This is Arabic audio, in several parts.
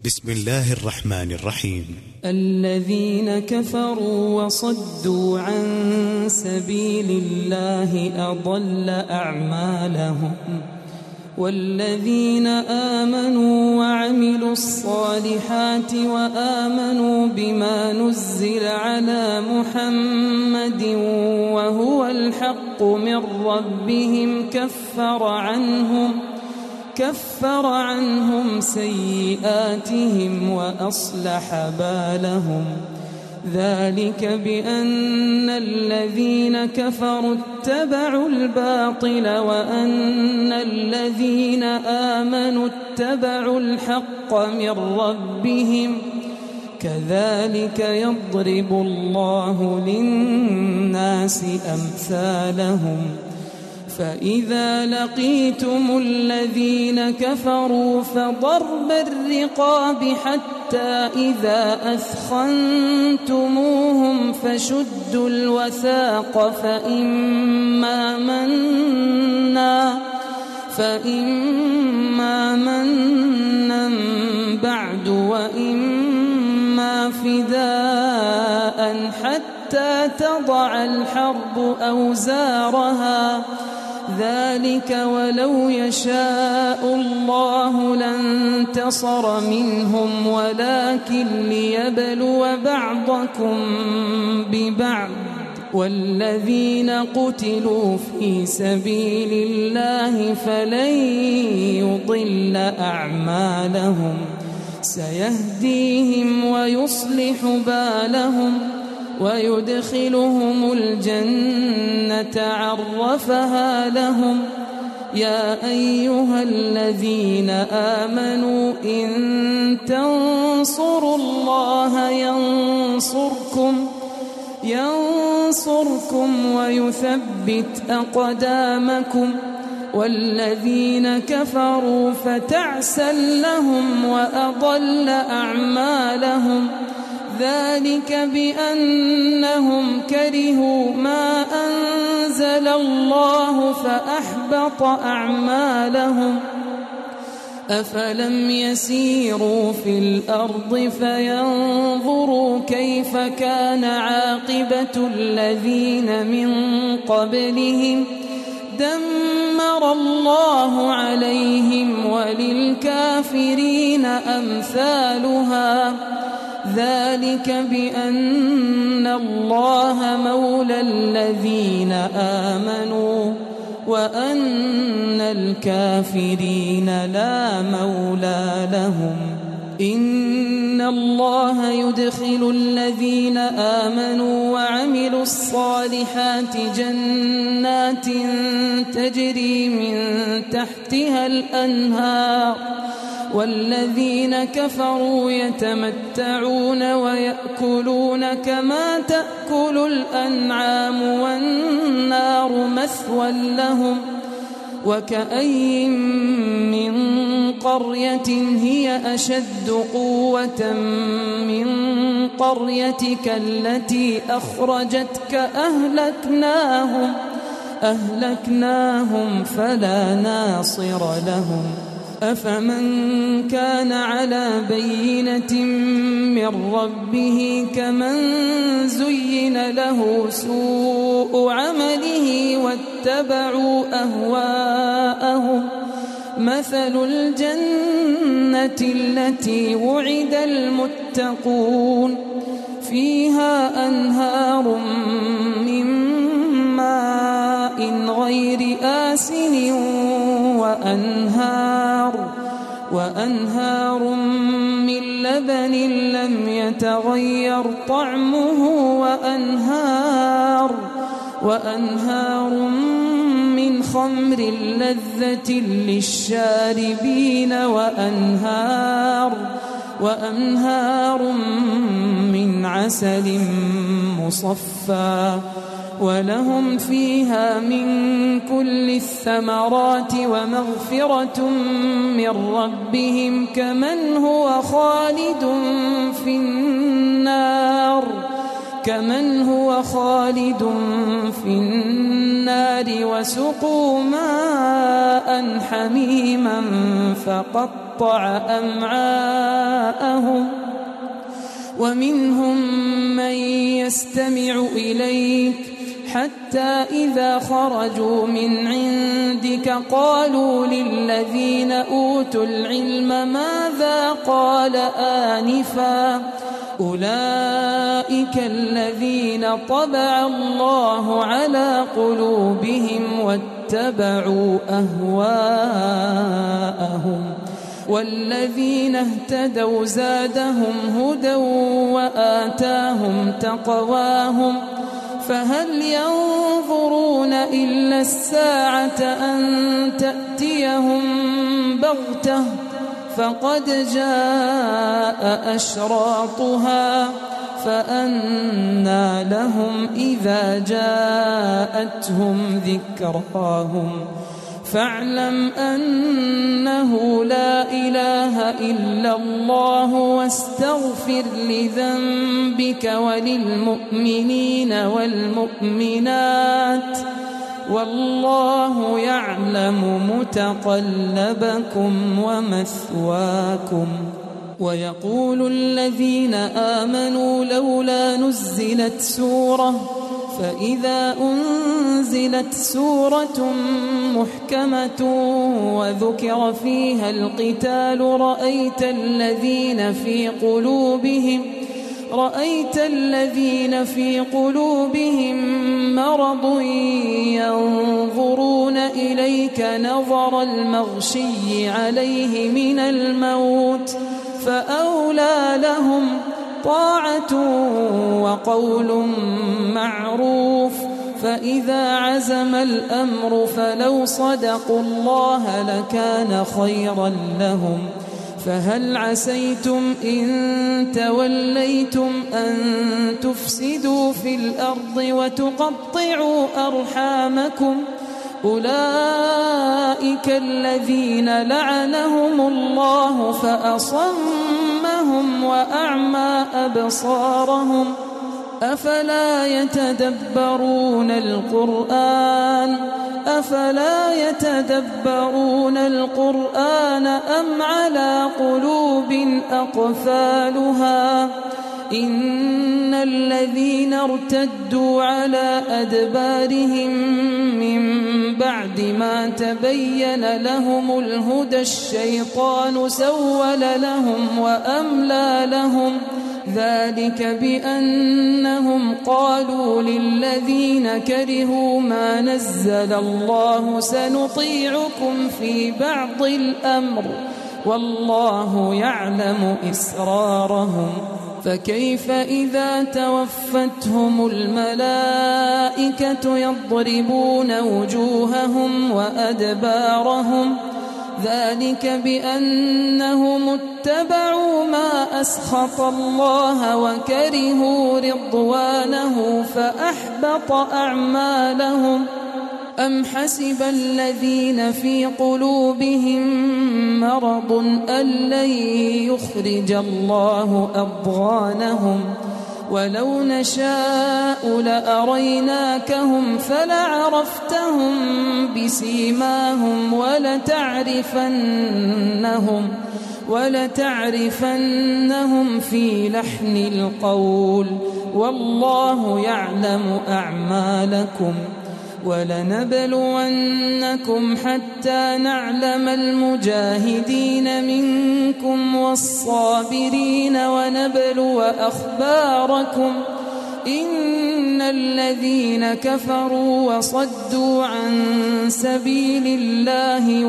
بسم الله الرحمن الرحيم. الذين كفروا وصدوا عن سبيل الله أضل أعمالهم والذين آمنوا وعملوا الصالحات وآمنوا بما نزل على محمد وهو الحق من ربهم كفر عنهم سيئاتهم وأصلح بالهم ذلك بأن الذين كفروا اتبعوا الباطل وأن الذين آمنوا اتبعوا الحق من ربهم كذلك يضرب الله للناس أمثالهم فإذا لقيتم الذين كفروا فضرب الرقاب حتى إذا أثخنتموهم فشدوا الوثاق فإما منا بعد وإما فداء حتى تضع الحرب أوزارها ذلك ولو يشاء الله لانتصر منهم ولكن ليبلو بعضكم ببعض والذين قتلوا في سبيل الله فلن يضل أعمالهم سيهديهم ويصلح بالهم ويدخلهم الجنة عرفها لهم يا أيها الذين آمنوا إن تنصروا الله ينصركم ويثبت أقدامكم والذين كفروا فتعسا لهم وأضل أعمالهم ذلك بأنهم كرهوا ما أنزل الله فأحبط أعمالهم أفلم يسيروا في الأرض فينظروا كيف كان عاقبة الذين من قبلهم دمر الله عليهم وللكافرين أمثالها ذلك بأن الله مولى الذين آمنوا وأن الكافرين لا مولى لهم إن الله يدخل الذين آمنوا وعملوا الصالحات جنات تجري من تحتها الأنهار والذين كفروا يتمتعون ويأكلون كما تأكل الأنعام والنار مثوى لهم وكأي من قرية هي أشد قوة من قريتك التي أخرجتك أهلكناهم فلا ناصر لهم أفمن كان على بينة من ربه كمن زين له سوء عمله واتبعوا أهواءهم مثل الجنة التي وعد المتقون فيها أنهار من ماء غير آسن وأنهار من لبن لم يتغير طعمه وأنهار من خمر لذة للشاربين وأنهار من عسل مصفى ولهم فيها من كل الثمرات ومغفرة من ربهم كمن هو خالد في النار وسقوا ماء حميما فقطع أمعاءهم ومنهم من يستمع إليك حتى إذا خرجوا من عندك قالوا للذين أوتوا العلم ماذا قال آنفا أولئك الذين طبع الله على قلوبهم واتبعوا أهواءهم والذين اهتدوا زادهم هدى وآتاهم تقواهم فهل ينظرون إلا الساعة أن تأتيهم بغتة فقد جاء أشراطها فأنى لهم إذا جاءتهم ذكراهم فاعلم أنه لا إله إلا الله واستغفر لذنبك وللمؤمنين والمؤمنات والله يعلم متقلبكم ومثواكم. ويقول الذين آمنوا لولا نزلت سورة فإذا أنزلت سورة محكمة وذكر فيها القتال رأيت الذين في قلوبهم مرض ينظرون إليك نظر المغشي عليه من الموت فأولى لهم طاعة وقول معروف فإذا عزم الأمر فلو صدقوا الله لكان خيرا لهم فهل عسيتم إن توليتم أن تفسدوا في الأرض وتقطعوا أرحامكم أولئك الذين لعنهم الله فأصمهم وأعمى أبصارهم أفلا يتدبرون القرآن أم على قلوب أقفالها إن الذين ارتدوا على أدبارهم من بعد ما تبين لهم الهدى الشيطان سول لهم وأملى لهم ذلك بأنهم قالوا للذين كرهوا ما نزل الله سنطيعكم في بعض الأمر والله يعلم إسرارهم فكيف إذا توفتهم الملائكة يضربون وجوههم وأدبارهم ذلك بأنهم اتبعوا ما أسخط الله وكرهوا رضوانه فأحبط أعمالهم أم حسب الذين في قلوبهم مرض أن لن يخرج الله أضغانهم ولو نشاء لأريناكهم فلعرفتهم بسيماهم ولتعرفنهم في لحن القول والله يعلم أعمالكم ولنبلونكم حتى نعلم المجاهدين منكم والصابرين ونبلو أخباركم إن الذين كفروا وصدوا عن سبيل الله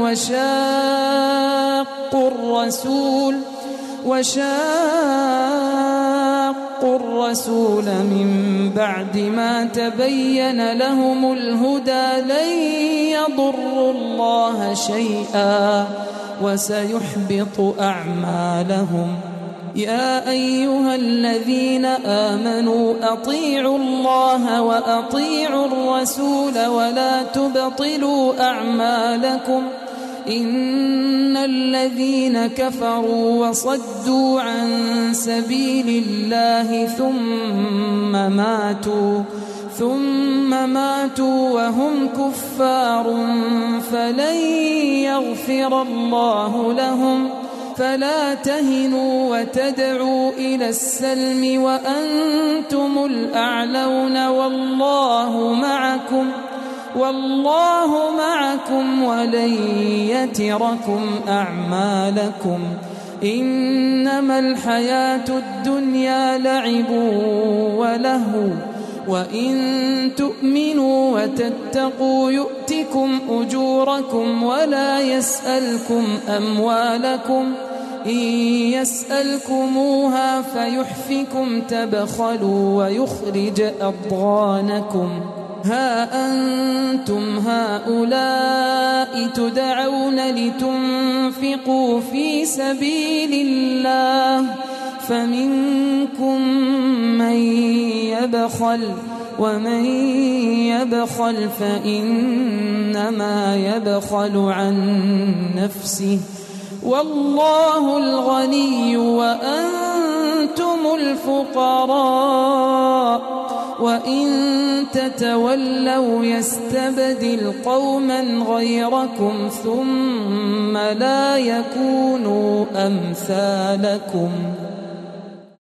وشاقوا الرسول من بعد ما تبين لهم الهدى لن يضروا الله شيئا وسيحبط أعمالهم يا أيها الذين آمنوا أطيعوا الله وأطيعوا الرسول ولا تبطلوا أعمالكم إن الذين كفروا وصدوا عن سبيل الله ثم ماتوا وهم كفار فلن يغفر الله لهم فلا تهنوا وتدعوا إلى السلم وأنتم الأعلون والله معكم ولن يتركم أعمالكم إنما الحياة الدنيا لعب ولهو وإن تؤمنوا وتتقوا يؤتكم أجوركم ولا يسألكم أموالكم إن يسألكموها فيحفكم تبخلوا ويخرج أضغانكم ها أنتم هؤلاء تدعون لتنفقوا في سبيل الله فمنكم من يبخل ومن يبخل فإنما يبخل عن نفسه والله الغني وأنتم الفقراء وإن تتولوا يستبدل قوما غيركم ثم لا يكونوا أمثالكم